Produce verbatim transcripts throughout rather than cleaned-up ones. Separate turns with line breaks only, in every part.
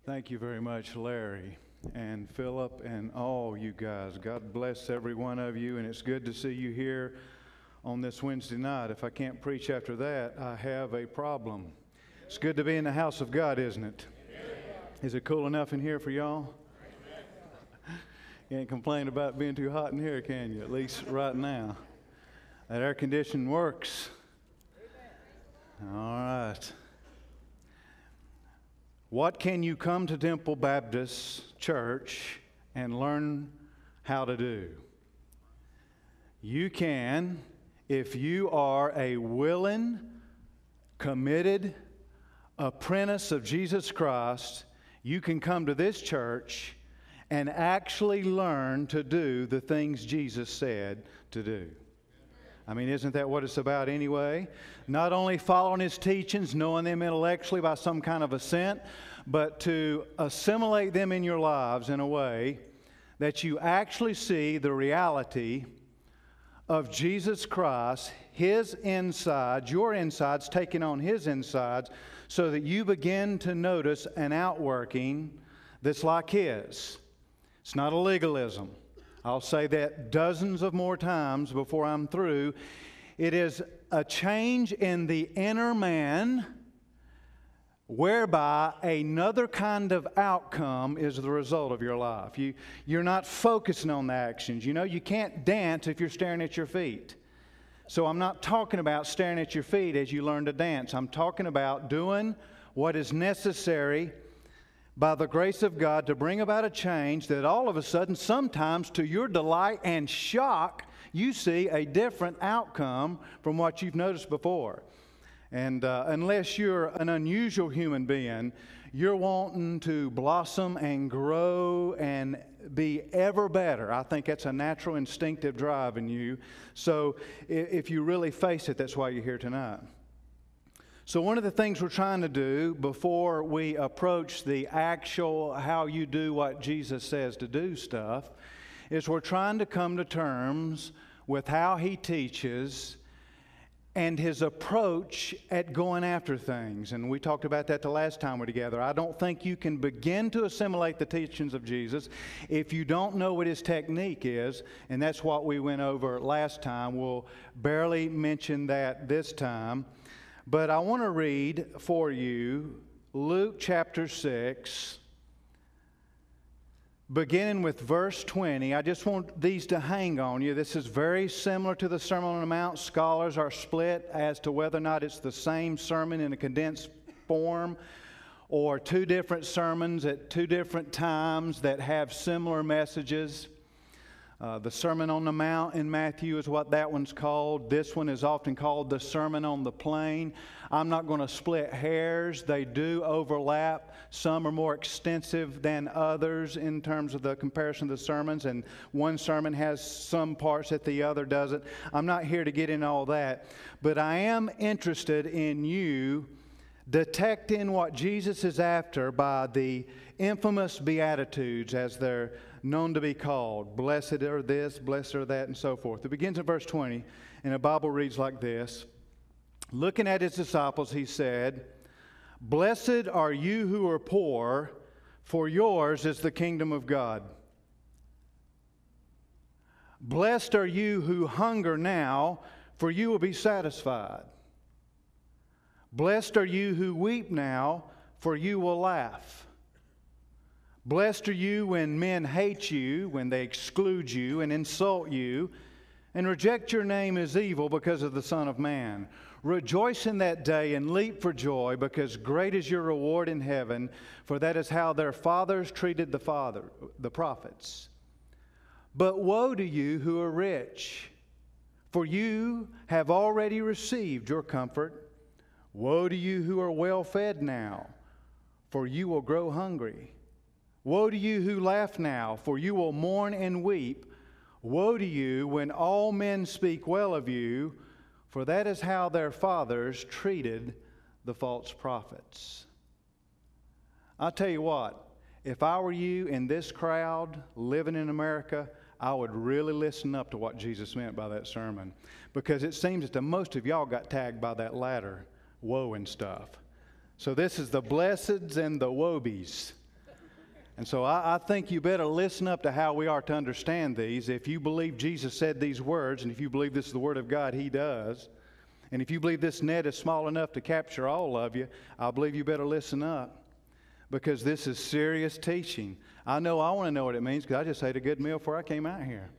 Thank you very much, Larry and Philip and all you guys. God bless every one of you, and it's good to see you here on this Wednesday night. If I can't preach after that, I have a problem. It's good to be in the house of God, isn't it? Is it cool enough in here for y'all? You can't complain about being too hot in here, can you? At least right now. That air conditioning works. All right. What can you come to Temple Baptist Church and learn how to do? You can, if you are a willing, committed apprentice of Jesus Christ, you can come to this church and actually learn to do the things Jesus said to do. I mean, isn't that what it's about anyway? Not only following His teachings, knowing them intellectually by some kind of assent, but to assimilate them in your lives in a way that you actually see the reality of Jesus Christ, His insides, your insides taking on His insides, so that you begin to notice an outworking that's like His. It's not a legalism. I'll say that dozens of more times before I'm through. It is a change in the inner man whereby another kind of outcome is the result of your life. You, you're not focusing on the actions. You know, you can't dance if you're staring at your feet. So I'm not talking about staring at your feet as you learn to dance. I'm talking about doing what is necessary by the grace of God to bring about a change that all of a sudden, sometimes to your delight and shock, you see a different outcome from what you've noticed before. And uh, unless you're an unusual human being, you're wanting to blossom and grow and be ever better. I think that's a natural instinctive drive in you. So if you really face it, that's why you're here tonight. So one of the things we're trying to do before we approach the actual how you do what Jesus says to do stuff is we're trying to come to terms with how He teaches and His approach at going after things. And we talked about that the last time we were together. I don't think you can begin to assimilate the teachings of Jesus if you don't know what His technique is. And that's what we went over last time. We'll barely mention that this time. But I want to read for you Luke chapter six, beginning with verse twenty. I just want these to hang on you. This is very similar to the Sermon on the Mount. Scholars are split as to whether or not it's the same sermon in a condensed form or two different sermons at two different times that have similar messages. Uh, the Sermon on the Mount in Matthew is what that one's called. This one is often called the Sermon on the Plain. I'm not going to split hairs. They do overlap. Some are more extensive than others in terms of the comparison of the sermons, and one sermon has some parts that the other doesn't. I'm not here to get in all that, but I am interested in you detecting what Jesus is after by the infamous Beatitudes, as they're known to be called. Blessed are this, blessed are that, and so forth. It begins in verse twenty, and the Bible reads like this. Looking at His disciples, He said, "Blessed are you who are poor, for yours is the kingdom of God. Blessed are you who hunger now, for you will be satisfied. Blessed are you who weep now, for you will laugh. Blessed are you when men hate you, when they exclude you and insult you, and reject your name as evil because of the Son of Man. Rejoice in that day and leap for joy, because great is your reward in heaven, for that is how their fathers treated the father, the prophets. But woe to you who are rich, for you have already received your comfort. Woe to you who are well fed now, for you will grow hungry. Woe to you who laugh now, for you will mourn and weep. Woe to you when all men speak well of you, for that is how their fathers treated the false prophets." I'll tell you what, if I were you in this crowd living in America, I would really listen up to what Jesus meant by that sermon, because it seems that the most of y'all got tagged by that latter woe and stuff. So this is the blesseds and the wobies. And so I, I think you better listen up to how we are to understand these. If you believe Jesus said these words, and if you believe this is the Word of God, He does. And if you believe this net is small enough to capture all of you, I believe you better listen up, because this is serious teaching. I know I want to know what it means, because I just ate a good meal before I came out here.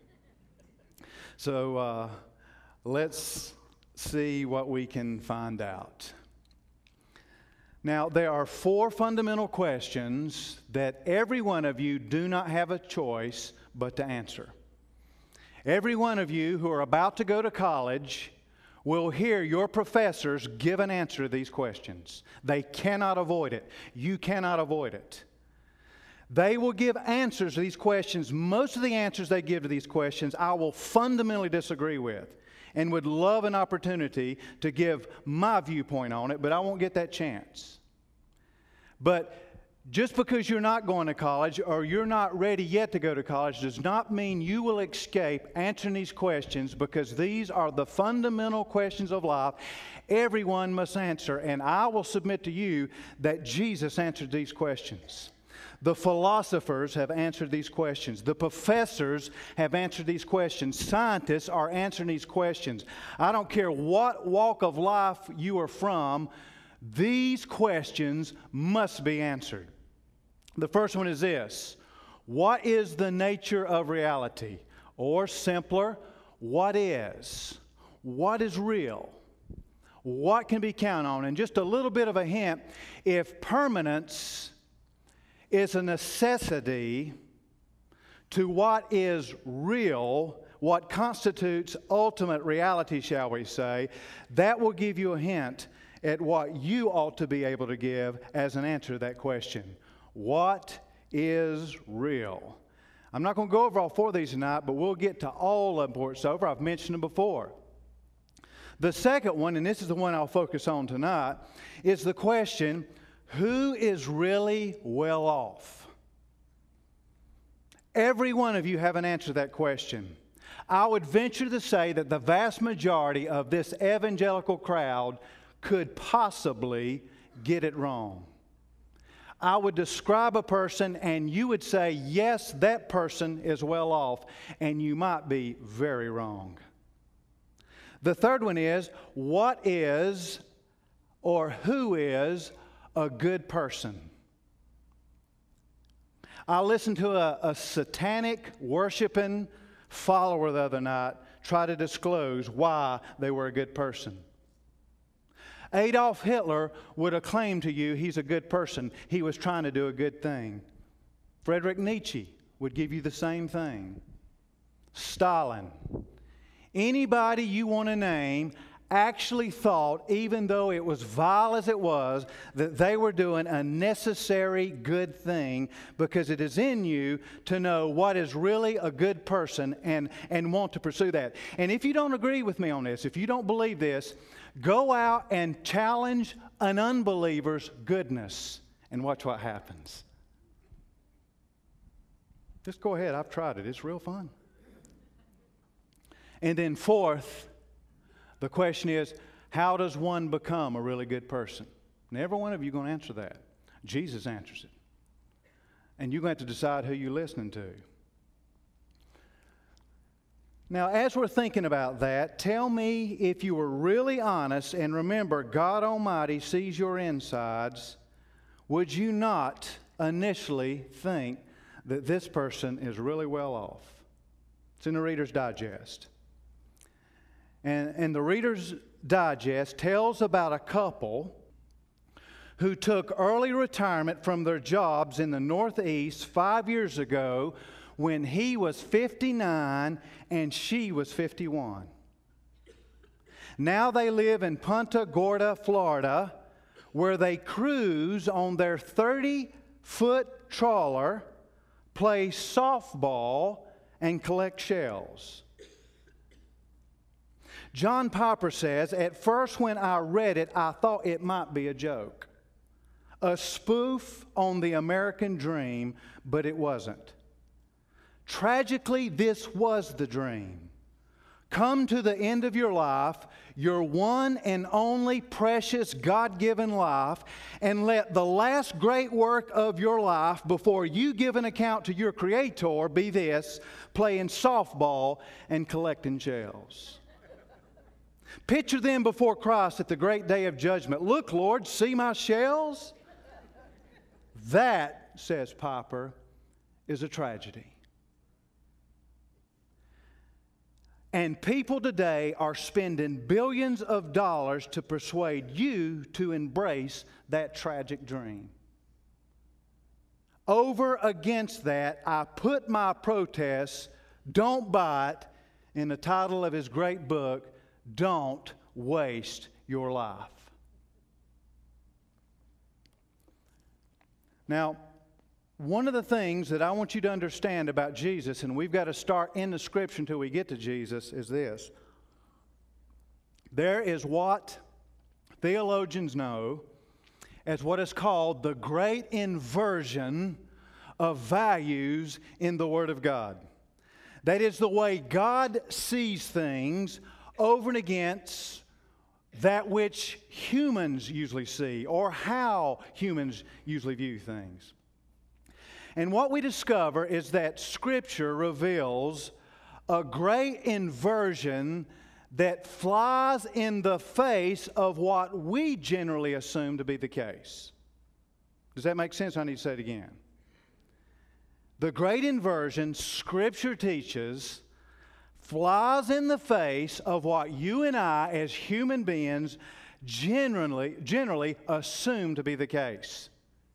So uh, let's see what we can find out. Now, there are four fundamental questions that every one of you do not have a choice but to answer. Every one of you who are about to go to college will hear your professors give an answer to these questions. They cannot avoid it. You cannot avoid it. They will give answers to these questions. Most of the answers they give to these questions I will fundamentally disagree with and would love an opportunity to give my viewpoint on it, but I won't get that chance. But just because you're not going to college or you're not ready yet to go to college does not mean you will escape answering these questions, because these are the fundamental questions of life everyone must answer. And I will submit to you that Jesus answered these questions. The philosophers have answered these questions. The professors have answered these questions. Scientists are answering these questions. I don't care what walk of life you are from, these questions must be answered. The first one is this: what is the nature of reality? Or simpler, what is? What is real? What can be counted on? And just a little bit of a hint, if permanence is a necessity to what is real, what constitutes ultimate reality, shall we say, that will give you a hint at what you ought to be able to give as an answer to that question. What is real? I'm not going to go over all four of these tonight, but we'll get to all of them before it's over. I've mentioned them before. The second one, and this is the one I'll focus on tonight, is the question, who is really well off? Every one of you have an answer to that question. I would venture to say that the vast majority of this evangelical crowd could possibly get it wrong. I would describe a person and you would say, yes, that person is well off, and you might be very wrong. The third one is, what is or who is a good person? I listened to a, a satanic worshiping follower the other night try to disclose why they were a good person. Adolf Hitler would acclaim to you he's a good person. He was trying to do a good thing. Friedrich Nietzsche would give you the same thing. Stalin. Anybody you want to name actually thought, even though it was vile as it was, that they were doing a necessary good thing, because it is in you to know what is really a good person and, and want to pursue that. And if you don't agree with me on this, if you don't believe this, go out and challenge an unbeliever's goodness and watch what happens. Just go ahead. I've tried it. It's real fun. And then fourth, the question is, how does one become a really good person? And every one of you are going to answer that. Jesus answers it. And you're going to have to decide who you're listening to. Now, as we're thinking about that, tell me if you were really honest, and remember, God Almighty sees your insides, would you not initially think that this person is really well off? It's in the Reader's Digest. And, and the Reader's Digest tells about a couple who took early retirement from their jobs in the Northeast five years ago when he was fifty-nine and she was fifty-one. Now they live in Punta Gorda, Florida, where they cruise on their thirty-foot trawler, play softball, and collect shells. John Piper says, at first when I read it, I thought it might be a joke, a spoof on the American dream, but it wasn't. Tragically, this was the dream. come to the end of your life, your one and only precious God-given life, and let the last great work of your life before you give an account to your Creator be this: playing softball and collecting shells. Picture them before Christ at the great day of judgment. Look, Lord, see my shells? That, says Piper, is a tragedy. And people today are spending billions of dollars to persuade you to embrace that tragic dream. Over against that, I put my protest, "Don't buy it," in the title of his great book, Don't Waste Your Life. Now, one of the things that I want you to understand about Jesus, and we've got to start in the Scripture until we get to Jesus, is this. There is what theologians know as what is called the great inversion of values in the Word of God. That is the way God sees things over and against that which humans usually see, or how humans usually view things. And what we discover is that Scripture reveals a great inversion that flies in the face of what we generally assume to be the case. Does that make sense? I need to say it again. The great inversion, Scripture teaches, flies in the face of what you and I as human beings generally, generally assume to be the case.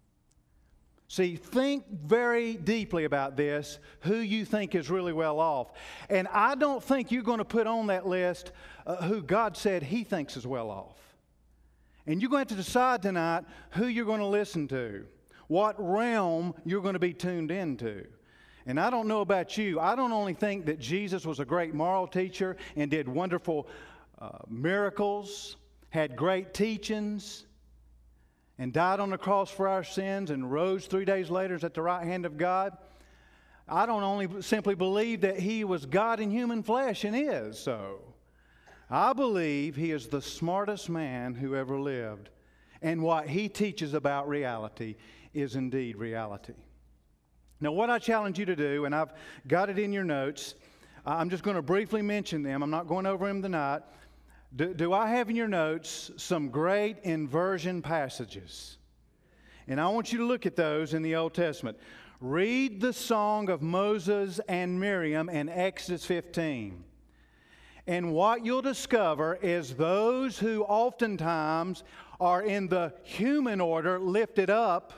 See, think very deeply about this, who you think is really well off. And I don't think you're going to put on that list uh, who God said He thinks is well off. And you're going to have to decide tonight who you're going to listen to, what realm you're going to be tuned into. And I don't know about you, I don't only think that Jesus was a great moral teacher and did wonderful uh, miracles, had great teachings, and died on the cross for our sins and rose three days later at the right hand of God. I don't only simply believe that He was God in human flesh, and is so. I believe He is the smartest man who ever lived. And what He teaches about reality is indeed reality. Now, what I challenge you to do, and I've got it in your notes, I'm just going to briefly mention them. I'm not going over them tonight. Do, do I have in your notes some great inversion passages? And I want you to look at those in the Old Testament. Read the song of Moses and Miriam in Exodus fifteen. And what you'll discover is those who oftentimes are in the human order lifted up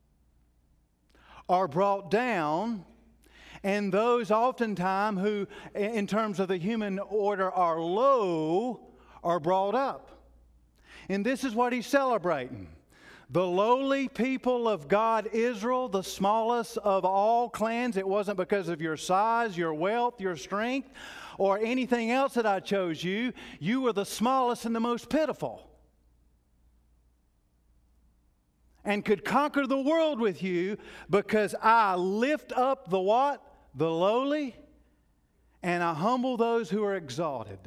are brought down, and those oftentimes who, in terms of the human order, are low, are brought up. And this is what He's celebrating. The lowly people of God, Israel, the smallest of all clans. It wasn't because of your size, your wealth, your strength, or anything else that I chose you. You were the smallest and the most pitiful, and could conquer the world with you, because I lift up the what? The lowly, and I humble those who are exalted.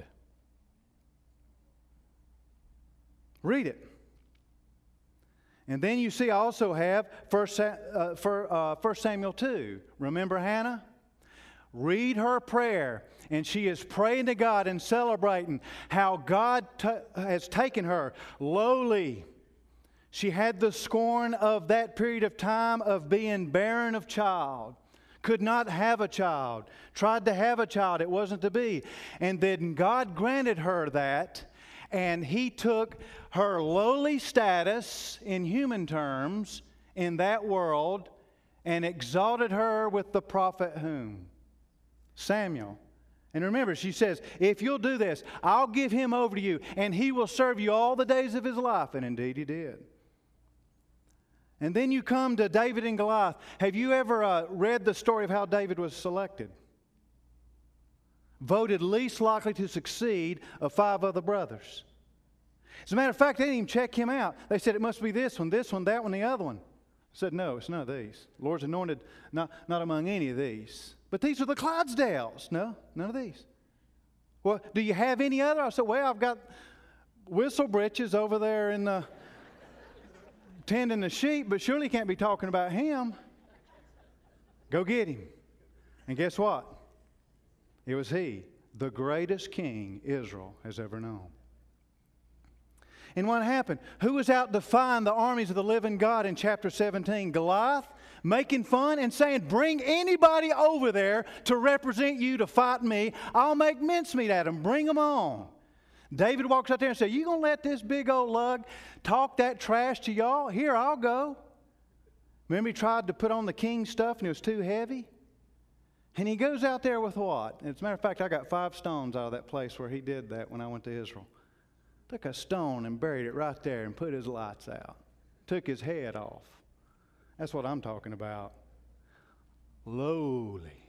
Read it. And then you see I also have First Samuel two. Remember Hannah? Read her prayer, and she is praying to God and celebrating how God t- has taken her lowly. She had the scorn of that period of time of being barren of child. Could not have a child. Tried to have a child. It wasn't to be. And then God granted her that, and He took her lowly status in human terms in that world and exalted her with the prophet whom? Samuel. And remember, she says, if you'll do this, I'll give him over to you, and he will serve you all the days of his life. And indeed he did. And then you come to David and Goliath. Have you ever uh, read the story of how David was selected? Voted least likely to succeed of five other brothers. As a matter of fact, they didn't even check him out. They said, it must be this one, this one, that one, the other one. I said, no, it's none of these. The Lord's anointed not, not among any of these. But these are the Clydesdales. No, none of these. Well, do you have any other? I said, well, I've got whistle britches over there in the tending the sheep, but surely you can't be talking about him. Go get him. And guess what? It was he, the greatest king Israel has ever known. And what happened? Who was out defying the armies of the living God in chapter seventeen? Goliath, making fun and saying, bring anybody over there to represent you to fight me. I'll make mincemeat at them. Bring them on. David walks out there and says, you going to let this big old lug talk that trash to y'all? Here, I'll go. Remember he tried to put on the king's stuff and it was too heavy? And he goes out there with what? As a matter of fact, I got five stones out of that place where he did that when I went to Israel. Took a stone and buried it right there and put his lights out. Took his head off. That's what I'm talking about. Lowly.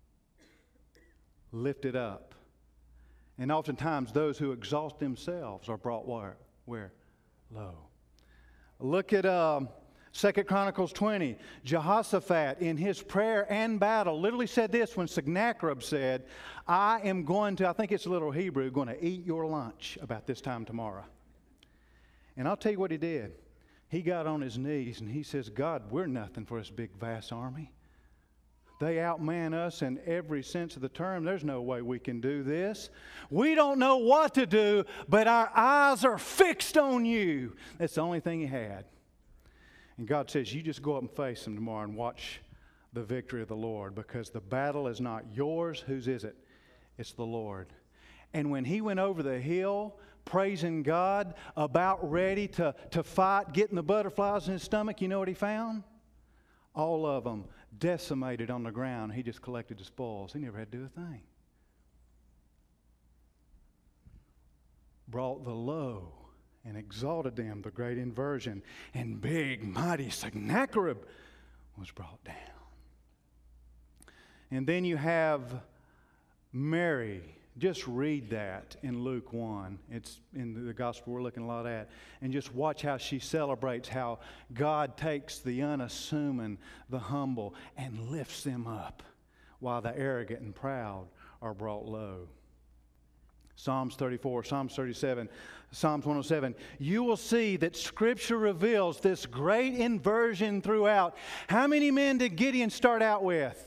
Lifted up. And oftentimes those who exalt themselves are brought where? Where? Low. Look at um, Second Chronicles twenty. Jehoshaphat in his prayer and battle literally said this when Sennacherib said, I am going to, I think it's a little Hebrew, going to eat your lunch about this time tomorrow. And I'll tell you what he did. He got on his knees and he says, God, we're nothing for this big vast army. They outman us in every sense of the term. There's no way we can do this. We don't know what to do, but our eyes are fixed on you. That's the only thing he had. And God says, you just go up and face them tomorrow and watch the victory of the Lord, because the battle is not yours. Whose is it? It's the Lord. And when he went over the hill, praising God, about ready to, to fight, getting the butterflies in his stomach, you know what he found? All of them decimated on the ground. He just collected the spoils. He never had to do a thing. Brought the low and exalted them, the great inversion. And big, mighty Sennacherib was brought down. And then you have Mary. Just read that in Luke one. It's in the gospel we're looking a lot at. And just watch how she celebrates how God takes the unassuming, the humble, and lifts them up, while the arrogant and proud are brought low. Psalms thirty-four, Psalms thirty-seven, Psalms one oh seven. You will see that Scripture reveals this great inversion throughout. How many men did Gideon start out with?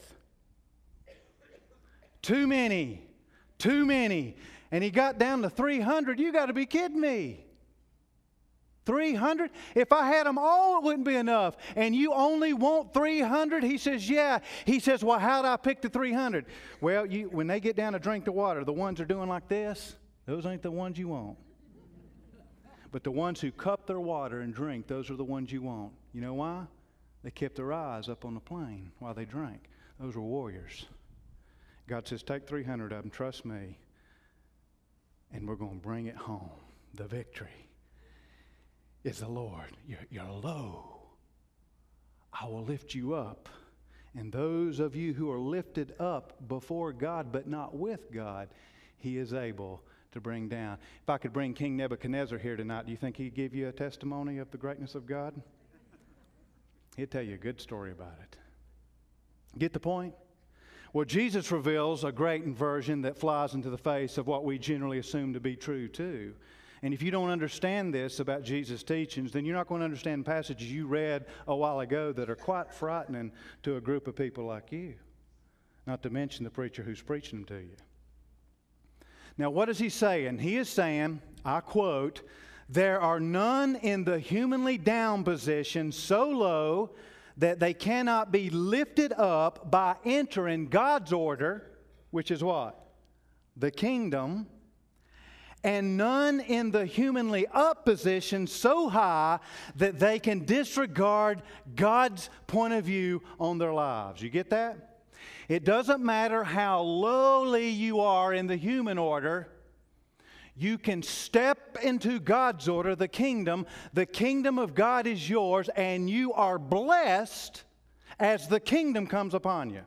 Too many. Too many. And he got down to three hundred. You got to be kidding me. three hundred? If I had them all, it wouldn't be enough. And you only want three hundred? He says, yeah. He says, well, how did I pick the three hundred? Well, you, when they get down to drink the water, the ones that are doing like this, those ain't the ones you want. But the ones who cup their water and drink, those are the ones you want. You know why? They kept their eyes up on the plain while they drank. Those were warriors. God says, take three hundred of them, trust me, and we're going to bring it home. The victory is the Lord. You're, you're low. I will lift you up. And those of you who are lifted up before God but not with God, He is able to bring down. If I could bring King Nebuchadnezzar here tonight, do you think he'd give you a testimony of the greatness of God? He'd tell you a good story about it. Get the point? Well, Jesus reveals a great inversion that flies into the face of what we generally assume to be true too. And if you don't understand this about Jesus' teachings, then you're not going to understand passages you read a while ago that are quite frightening to a group of people like you. Not to mention the preacher who's preaching them to you. Now, what is he saying? He is saying, I quote, there are none in the humanly down position so low that they cannot be lifted up by entering God's order, which is what? The kingdom. And none in the humanly up position so high that they can disregard God's point of view on their lives. You get that? It doesn't matter how lowly you are in the human order. You can step into God's order, the kingdom. The kingdom of God is yours, and you are blessed as the kingdom comes upon you.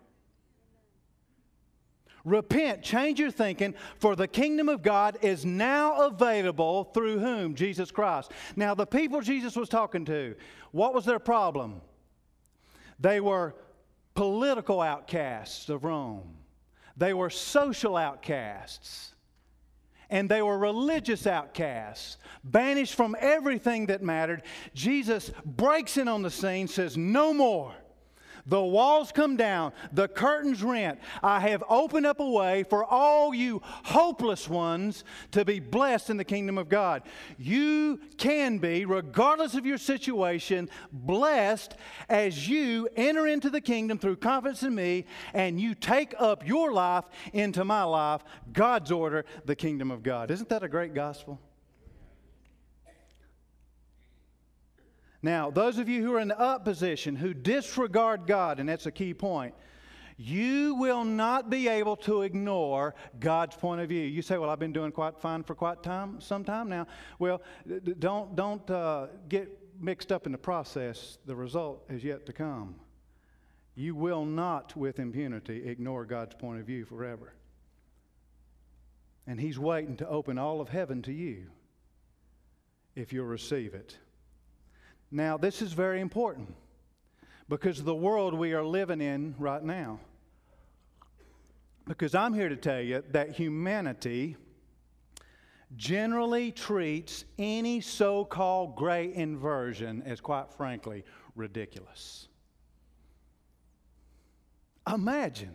Repent, change your thinking, for the kingdom of God is now available through whom? Jesus Christ. Now, the people Jesus was talking to, what was their problem? They were political outcasts of Rome. They were social outcasts. And they were religious outcasts, banished from everything that mattered. Jesus breaks in on the scene, says, no more. The walls come down, the curtains rent. I have opened up a way for all you hopeless ones to be blessed in the kingdom of God. You can be, regardless of your situation, blessed as you enter into the kingdom through confidence in me, and you take up your life into my life, God's order, the kingdom of God. Isn't that a great gospel? Now, those of you who are in the up position, who disregard God, and that's a key point, you will not be able to ignore God's point of view. You say, well, I've been doing quite fine for quite time, some time now. Well, don't, don't uh, get mixed up in the process. The result is yet to come. You will not, with impunity, ignore God's point of view forever. And He's waiting to open all of heaven to you if you'll receive it. Now, this is very important because of the world we are living in right now. Because I'm here to tell you that humanity generally treats any so-called great inversion as, quite frankly, ridiculous. Imagine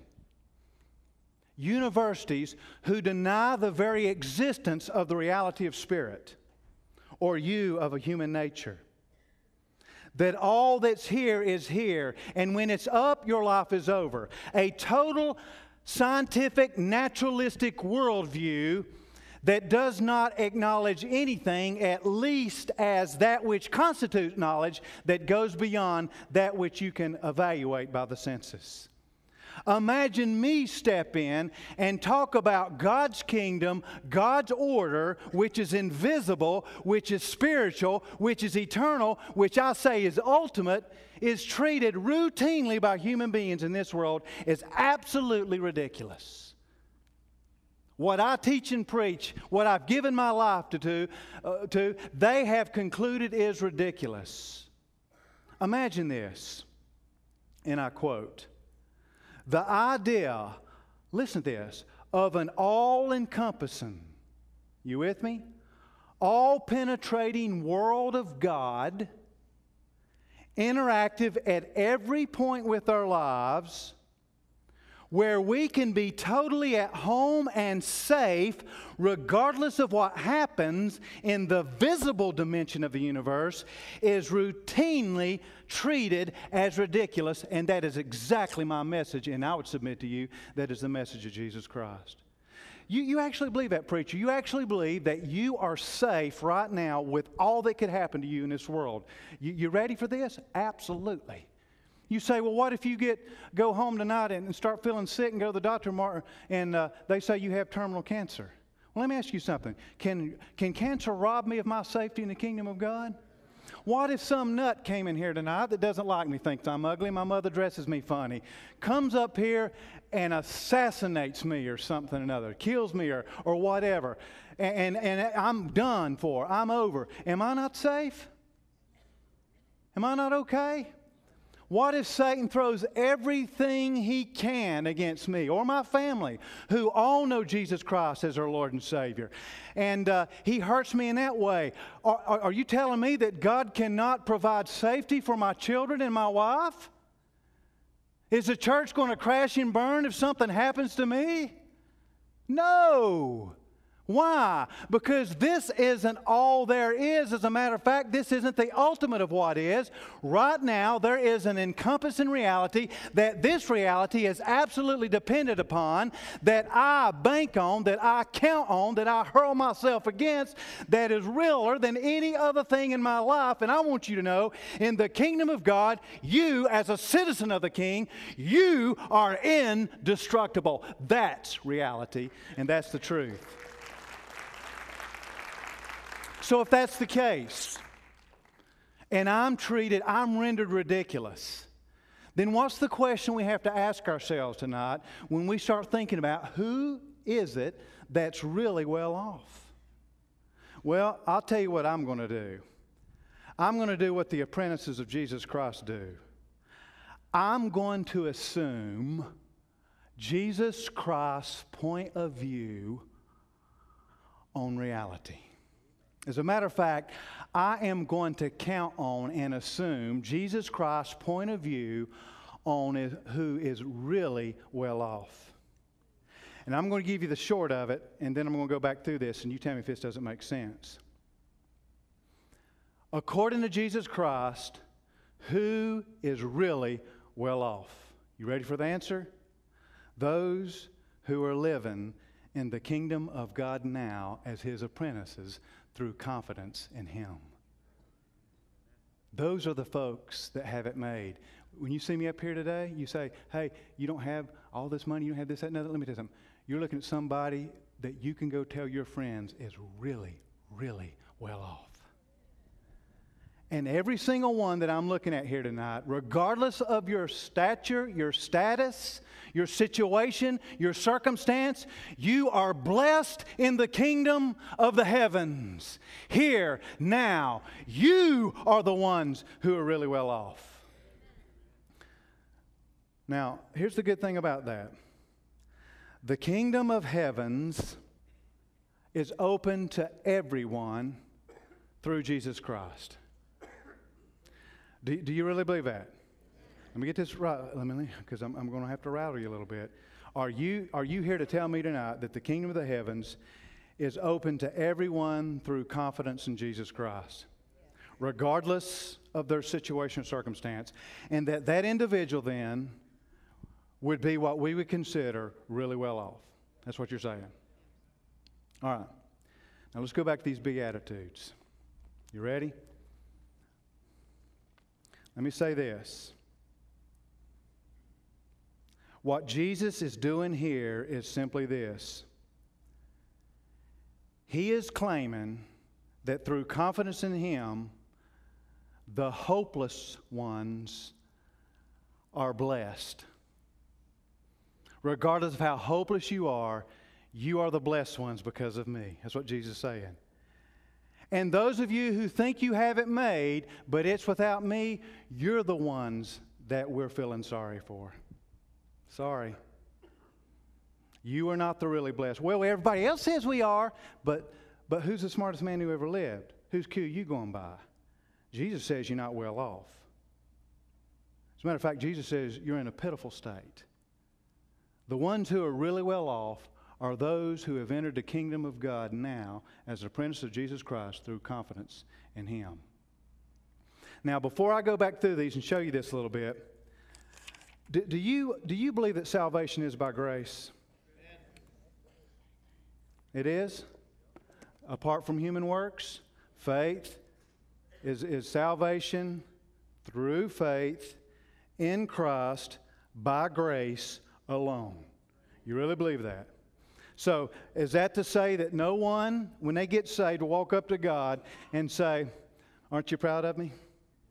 universities who deny the very existence of the reality of spirit or you of a human nature. That all that's here is here, and when it's up, your life is over. A total scientific, naturalistic worldview that does not acknowledge anything, at least as that which constitutes knowledge, that goes beyond that which you can evaluate by the senses. Imagine me step in and talk about God's kingdom, God's order, which is invisible, which is spiritual, which is eternal, which I say is ultimate, is treated routinely by human beings in this world as absolutely ridiculous. What I teach and preach, what I've given my life to, to, uh, to they have concluded is ridiculous. Imagine this, and I quote, the idea, listen to this, of an all-encompassing, you with me? All-penetrating world of God, interactive at every point with our lives, where we can be totally at home and safe regardless of what happens in the visible dimension of the universe, is routinely treated as ridiculous, and that is exactly my message, and I would submit to you that is the message of Jesus Christ. You, you actually believe that, preacher. You actually believe that you are safe right now with all that could happen to you in this world. You, you ready for this? Absolutely. You say, well, what if you get go home tonight and, and start feeling sick and go to the doctor Martin, and uh, they say you have terminal cancer? Well, let me ask you something. Can, can cancer rob me of my safety in the kingdom of God? What if some nut came in here tonight that doesn't like me, thinks I'm ugly, my mother dresses me funny, comes up here and assassinates me or something or another, kills me or, or whatever, and, and, and I'm done for, I'm over. Am I not safe? Am I not okay? What if Satan throws everything he can against me or my family, who all know Jesus Christ as our Lord and Savior, and uh, he hurts me in that way? Are, are, are you telling me that God cannot provide safety for my children and my wife? Is the church going to crash and burn if something happens to me? No. Why? Because this isn't all there is. As a matter of fact, this isn't the ultimate of what is. Right now, there is an encompassing reality that this reality is absolutely dependent upon, that I bank on, that I count on, that I hurl myself against, that is realer than any other thing in my life. And I want you to know, in the kingdom of God, you, as a citizen of the King, you are indestructible. That's reality, and that's the truth. So if that's the case, and I'm treated, I'm rendered ridiculous, then what's the question we have to ask ourselves tonight when we start thinking about who is it that's really well off? Well, I'll tell you what I'm going to do. I'm going to do what the apprentices of Jesus Christ do. I'm going to assume Jesus Christ's point of view on reality. As a matter of fact, I am going to count on and assume Jesus Christ's point of view on is, who is really well off. And I'm going to give you the short of it, and then I'm going to go back through this, and you tell me if this doesn't make sense. According to Jesus Christ, who is really well off? You ready for the answer? Those who are living in the kingdom of God now as His apprentices through confidence in Him. Those are the folks that have it made. When you see me up here today, you say, hey, you don't have all this money, you don't have this, that, and other. Let me tell you something. You're looking at somebody that you can go tell your friends is really, really well off. And every single one that I'm looking at here tonight, regardless of your stature, your status, your situation, your circumstance, you are blessed in the kingdom of the heavens. Here, now, you are the ones who are really well off. Now, here's the good thing about that. The kingdom of heavens is open to everyone through Jesus Christ. Do, do you really believe that? Let me get this right, let me, because I'm, I'm going to have to rattle you a little bit. Are you, are you here to tell me tonight that the kingdom of the heavens is open to everyone through confidence in Jesus Christ, regardless of their situation or circumstance, and that that individual then would be what we would consider really well off? That's what you're saying. All right. Now let's go back to these Beatitudes. You ready? Let me say this. What Jesus is doing here is simply this. He is claiming that through confidence in Him, the hopeless ones are blessed. Regardless of how hopeless you are, you are the blessed ones because of me. That's what Jesus is saying. And those of you who think you have it made, but it's without me, you're the ones that we're feeling sorry for. Sorry. You are not the really blessed. Well, everybody else says we are, but, but who's the smartest man who ever lived? Whose cue are you going by? Jesus says you're not well off. As a matter of fact, Jesus says you're in a pitiful state. The ones who are really well off are those who have entered the kingdom of God now as an apprentice of Jesus Christ through confidence in Him. Now, before I go back through these and show you this a little bit, do, do you, do you believe that salvation is by grace? It is? Apart from human works? Faith is, is salvation through faith in Christ by grace alone. You really believe that? So, is that to say that no one, when they get saved, will walk up to God and say, aren't you proud of me?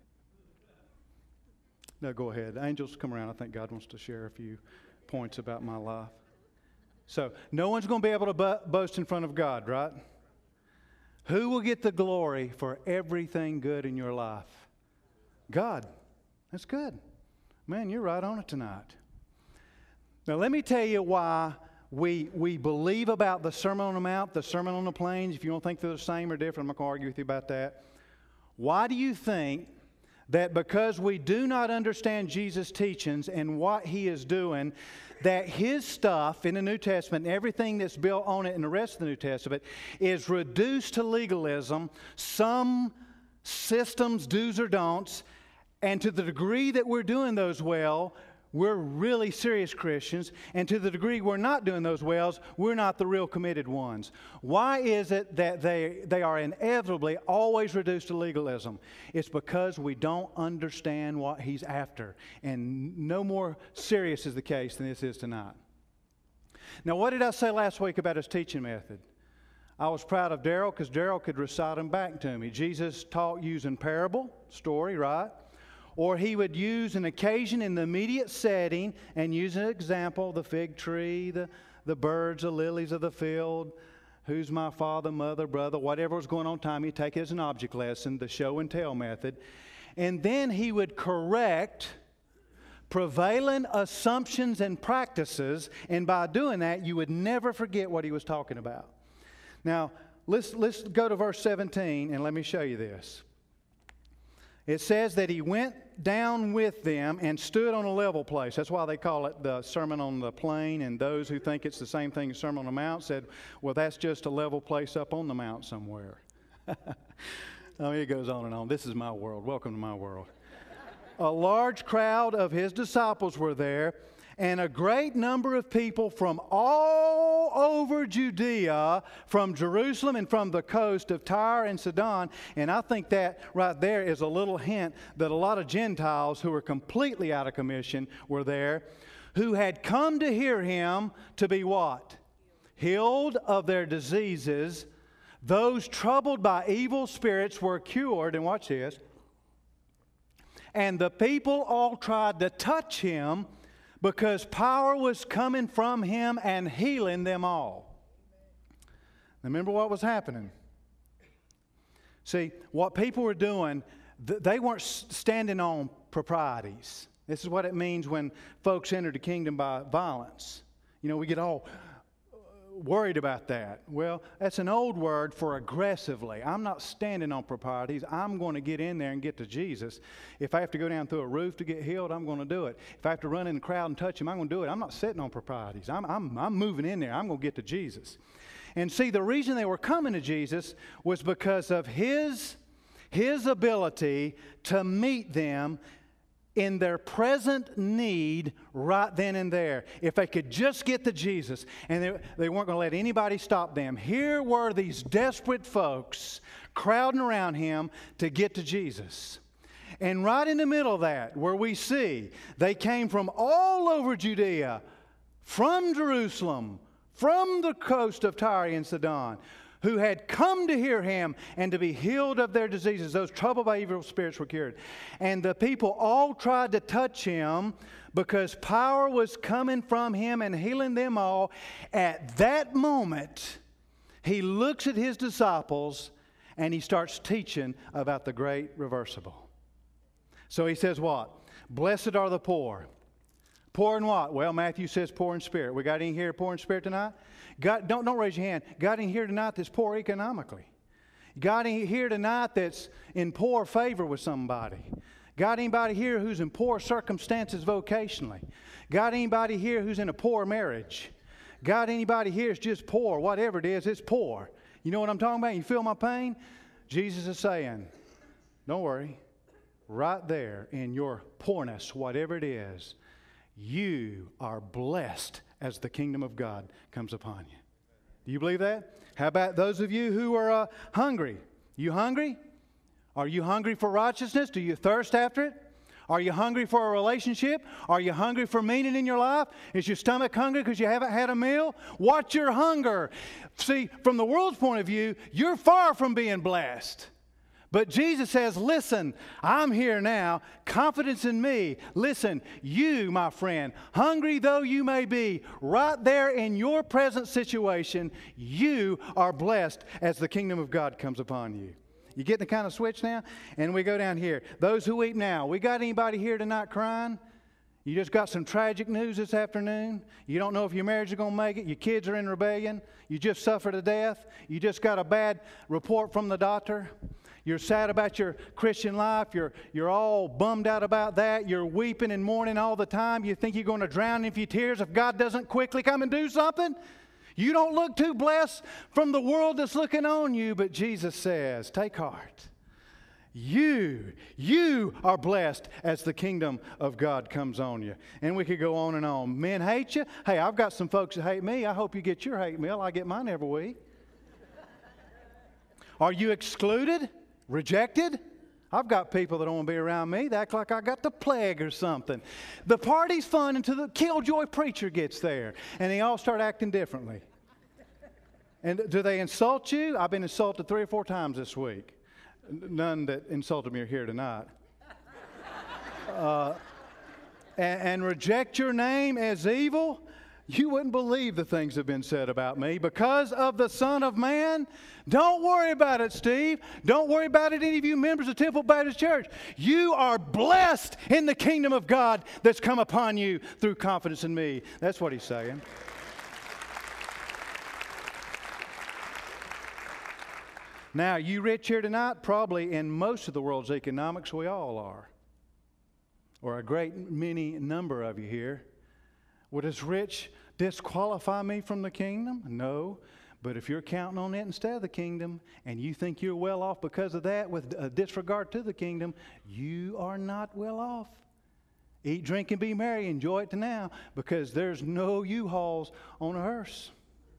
No, go ahead. Angels, come around. I think God wants to share a few points about my life. So, no one's going to be able to bo- boast in front of God, right? Who will get the glory for everything good in your life? God. That's good. Man, you're right on it tonight. Now, let me tell you why we, we believe about the Sermon on the Mount, the Sermon on the Plains. If you don't think they're the same or different, I'm not going to argue with you about that. Why do you think that because we do not understand Jesus' teachings and what He is doing, that His stuff in the New Testament and everything that's built on it in the rest of the New Testament is reduced to legalism, some systems, do's or don'ts, and to the degree that we're doing those well, we're really serious Christians, and to the degree we're not doing those wells, we're not the real committed ones. Why is it that they, they are inevitably always reduced to legalism? It's because we don't understand what He's after, and no more serious is the case than this is tonight. Now, what did I say last week about His teaching method? I was proud of Daryl because Daryl could recite them back to me. Jesus taught using parable, story, right? Or He would use an occasion in the immediate setting and use an example, the fig tree, the, the birds, the lilies of the field, who's my father, mother, brother, whatever was going on at the time. He'd take it as an object lesson, the show and tell method. And then He would correct prevailing assumptions and practices, and by doing that, you would never forget what He was talking about. Now, let's, let's go to verse seventeen and let me show you this. It says that he went down with them and stood on a level place. That's why they call it the Sermon on the Plain, and those who think it's the same thing as Sermon on the Mount said, well, that's just a level place up on the mount somewhere. I mean, it goes on and on. This is my world. Welcome to my world. A large crowd of his disciples were there, and a great number of people from all over Judea, from Jerusalem and from the coast of Tyre and Sidon. And I think that right there is a little hint that a lot of Gentiles who were completely out of commission were there, who had come to hear him to be what? Healed of their diseases. Those troubled by evil spirits were cured. And watch this. And the people all tried to touch him, because power was coming from him and healing them all. Remember what was happening? See, what people were doing, th- they weren't standing on proprieties. This is what it means when folks enter the kingdom by violence. You know, we get all worried about that. Well, that's an old word for aggressively. I'm not standing on proprieties. I'm going to get in there and get to Jesus. If I have to go down through a roof to get healed, I'm going to do it. If I have to run in the crowd and touch him, I'm going to do it. I'm not sitting on proprieties. I'm, I'm, I'm moving in there. I'm going to get to Jesus. And see, the reason they were coming to Jesus was because of his, his ability to meet them in their present need right then and there. If they could just get to Jesus, and they, they weren't going to let anybody stop them. Here were these desperate folks crowding around him to get to Jesus. And right in the middle of that, where we see they came from all over Judea, from Jerusalem, from the coast of Tyre and Sidon, who had come to hear him and to be healed of their diseases. Those troubled by evil spirits were cured. And the people all tried to touch him, because power was coming from him and healing them all. At that moment, he looks at his disciples and he starts teaching about the great reversible. So he says what? Blessed are the poor. Poor in what? Well, Matthew says poor in spirit. We got any here poor in spirit tonight? God, don't, don't raise your hand. Got any here tonight that's poor economically? Got any here tonight that's in poor favor with somebody? Got anybody here who's in poor circumstances vocationally? Got anybody here who's in a poor marriage? Got anybody here that's just poor? Whatever it is, it's poor. You know what I'm talking about? You feel my pain? Jesus is saying, don't worry. Right there in your poorness, whatever it is, you are blessed as the kingdom of God comes upon you. Do you believe that? How about those of you who are uh, hungry? You hungry? Are you hungry for righteousness? Do you thirst after it? Are you hungry for a relationship? Are you hungry for meaning in your life? Is your stomach hungry because you haven't had a meal? Watch your hunger. See, from the world's point of view, you're far from being blessed. But Jesus says, listen, I'm here now. Confidence in me. Listen, you, my friend, hungry though you may be, right there in your present situation, you are blessed as the kingdom of God comes upon you. You getting the kind of switch now? And we go down here. Those who eat now. We got anybody here tonight crying? You just got some tragic news this afternoon. You don't know if your marriage is going to make it. Your kids are in rebellion. You just suffered a death. You just got a bad report from the doctor. You're sad about your Christian life. You're, you're all bummed out about that. You're weeping and mourning all the time. You think you're going to drown in your tears if God doesn't quickly come and do something. You don't look too blessed from the world that's looking on you, but Jesus says, take heart. You, you are blessed as the kingdom of God comes on you. And we could go on and on. Men hate you. Hey, I've got some folks that hate me. I hope you get your hate mail. I get mine every week. Are you excluded? Rejected? I've got people that don't want to be around me. They act like I got the plague or something. The party's fun until the killjoy preacher gets there. And they all start acting differently. And do they insult you? I've been insulted three or four times this week. None that insulted me are here tonight. Uh, and, and reject your name as evil. You wouldn't believe the things that have been said about me because of the Son of Man. Don't worry about it, Steve. Don't worry about it, any of you members of Temple Baptist Church. You are blessed in the kingdom of God that's come upon you through confidence in me. That's what he's saying. Now, you rich here tonight, probably in most of the world's economics, we all are. Or a great many number of you here. Would this rich disqualify me from the kingdom? No. But if you're counting on it instead of the kingdom, and you think you're well off because of that with a disregard to the kingdom, you are not well off. Eat, drink, and be merry. Enjoy it to now, because there's no U-Hauls on a hearse.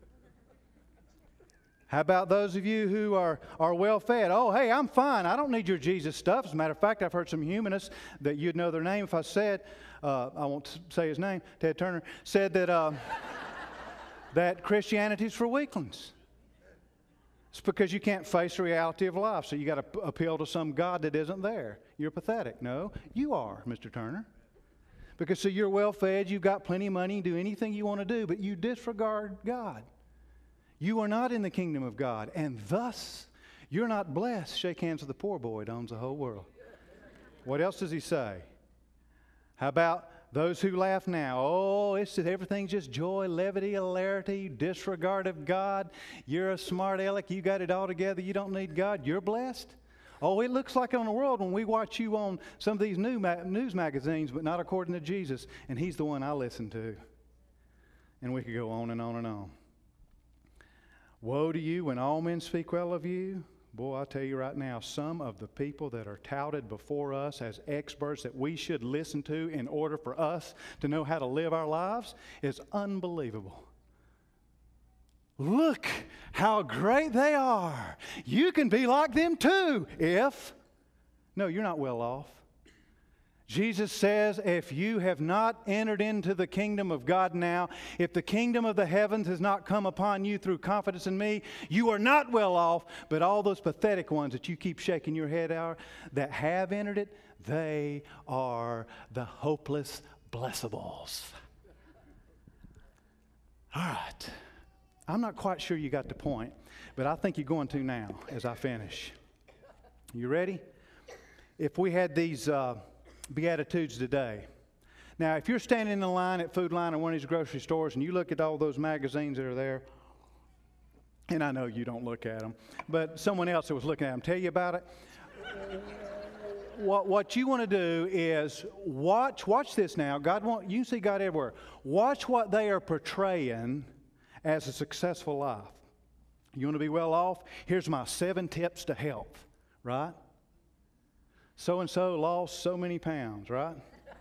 How about those of you who are, are well fed? Oh, hey, I'm fine. I don't need your Jesus stuff. As a matter of fact, I've heard some humanists that you'd know their name if I said, uh, I won't say his name, Ted Turner, said that... Uh, that Christianity's for weaklings. It's because you can't face the reality of life, so you got to p- appeal to some God that isn't there. You're pathetic. No, you are, Mister Turner. Because so you're well fed, you've got plenty of money, you do anything you want to do, but you disregard God. You are not in the kingdom of God, and thus you're not blessed. Shake hands with the poor boy that owns the whole world. What else does he say? How about those who laugh now? Oh, it's everything's just joy, levity, hilarity, disregard of God. You're a smart aleck. You got it all together. You don't need God. You're blessed. Oh, it looks like on the world when we watch you on some of these new ma- news magazines, but not according to Jesus. And He's the one I listen to. And we could go on and on and on. Woe to you when all men speak well of you. Boy, I'll tell you right now, some of the people that are touted before us as experts that we should listen to in order for us to know how to live our lives is unbelievable. Look how great they are. You can be like them too if... No, you're not well off. Jesus says, if you have not entered into the kingdom of God now, if the kingdom of the heavens has not come upon you through confidence in me, you are not well off. But all those pathetic ones that you keep shaking your head at that have entered it, they are the hopeless blessables. All right. I'm not quite sure you got the point, but I think you're going to now as I finish. You ready? If we had these... Uh, Beatitudes today. Now, if you're standing in the line at Food Line or one of these grocery stores and you look at all those magazines that are there, and I know you don't look at them, but someone else that was looking at them tell you about it. What, what you want to do is watch, watch this now. God want, you can see God everywhere. Watch what they are portraying as a successful life. You want to be well off? Here's my seven tips to health, right? So-and-so lost so many pounds, right?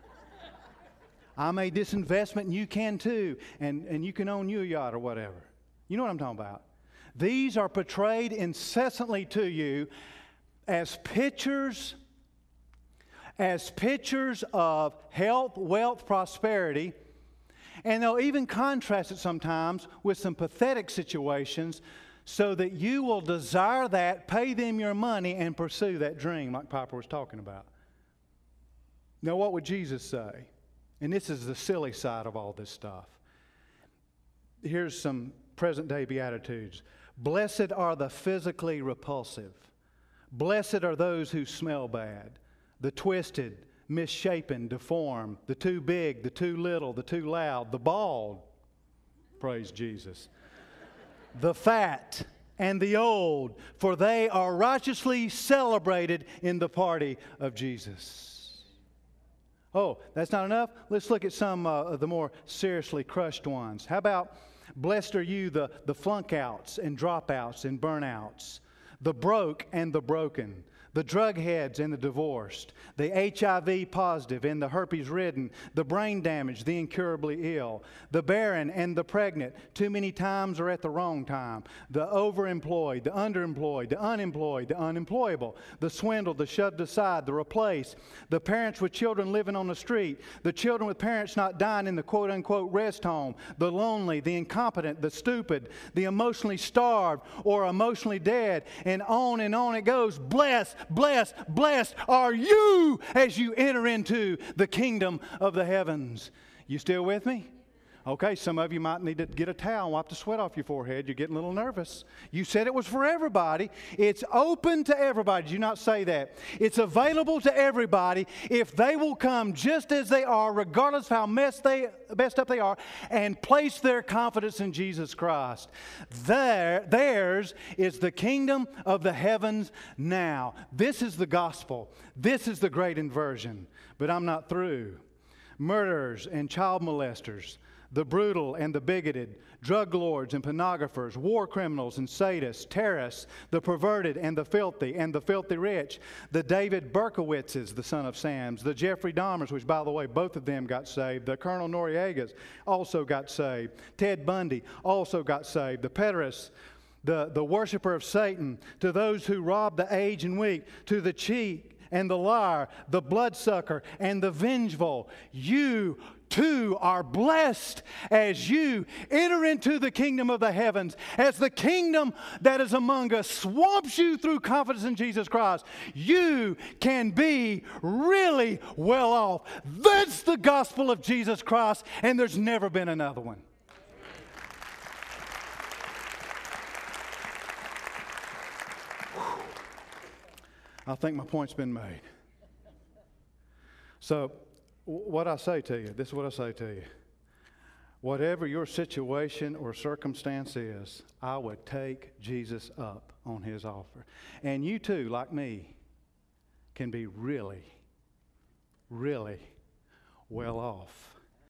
I made this investment and you can too. And, and you can own you a yacht or whatever. You know what I'm talking about. These are portrayed incessantly to you as pictures, as pictures of health, wealth, prosperity. And they'll even contrast it sometimes with some pathetic situations so that you will desire that, pay them your money, and pursue that dream like Piper was talking about. Now, what would Jesus say? And this is the silly side of all this stuff. Here's some present-day Beatitudes. Blessed are the physically repulsive. Blessed are those who smell bad. The twisted, misshapen, deformed, the too big, the too little, the too loud, the bald. Praise Jesus. The fat and the old, for they are righteously celebrated in the party of Jesus. Oh, that's not enough? Let's look at some uh, of the more seriously crushed ones. How about, blessed are you, the, the flunk-outs and dropouts and burnouts, the broke and the broken, the drug heads and the divorced, the H I V positive and the herpes ridden, the brain damaged, the incurably ill, the barren and the pregnant, too many times or at the wrong time, the overemployed, the underemployed, the unemployed, the unemployable, the swindled, the shoved aside, the replaced, the parents with children living on the street, the children with parents not dying in the quote-unquote rest home, the lonely, the incompetent, the stupid, the emotionally starved or emotionally dead, and on and on it goes. Blessed, blessed, blessed are you as you enter into the kingdom of the heavens. You still with me? Okay, some of you might need to get a towel and wipe the sweat off your forehead. You're getting a little nervous. You said it was for everybody. It's open to everybody. Did you not say that? It's available to everybody if they will come just as they are, regardless of how messed, they, messed up they are, and place their confidence in Jesus Christ. Their, theirs is the kingdom of the heavens now. This is the gospel. This is the great inversion. But I'm not through. Murderers and child molesters, the brutal and the bigoted, drug lords and pornographers, war criminals and sadists, terrorists, the perverted and the filthy and the filthy rich, the David Berkowitzes, the son of Sams, the Jeffrey Dahmers, which, by the way, both of them got saved, the Colonel Noriegas also got saved, Ted Bundy also got saved, the pederasts, the, the worshiper of Satan, to those who rob the aged and weak, to the cheat and the liar, the bloodsucker and the vengeful. You too are blessed as you enter into the kingdom of the heavens, as the kingdom that is among us swamps you through confidence in Jesus Christ. You can be really well off. That's the gospel of Jesus Christ, and there's never been another one. I think my point's been made. So, what I say to you, this is what I say to you. Whatever your situation or circumstance is, I would take Jesus up on His offer. And you too, like me, can be really, really well off.